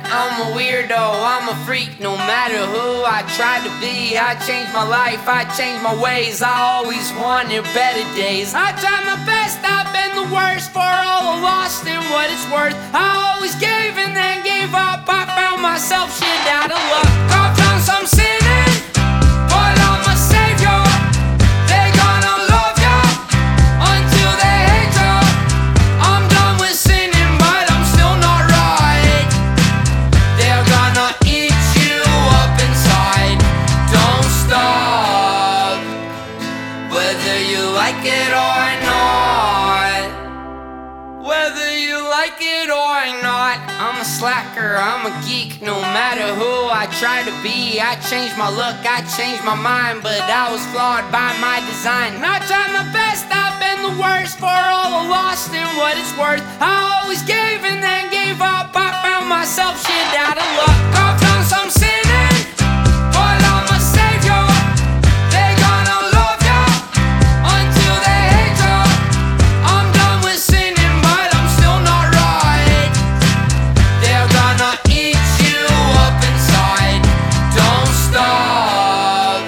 I'm a weirdo, I'm a freak. No matter who I try to be, I changed my life, I changed my ways. I always wanted better days. I tried my best, I've been the worst. For all the lost and what it's worth, I always gave and then gave up. I found myself shit out of luck. I found some sinning, but I'm a savior. They gonna love ya until they hate ya. I'm done with sinning, but I'm still not right. They're gonna eat you up inside. Don't stop, whether you like it or not. Whether you like it or not. I'm a slacker, I'm a geek. No matter who I try to be, I changed my look, I changed my mind, but I was flawed by my design. And I tried my best, I've been the worst. For all the lost and what it's worth, I always gave and then gave up. I found myself shit out of luck. I found some sinning, but I'm a savior. They gonna love ya until they hate ya. I'm done with sinning, but I'm still not right. They're gonna eat you up inside. Don't stop,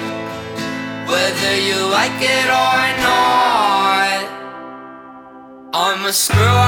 whether you like it or not. I'm a screw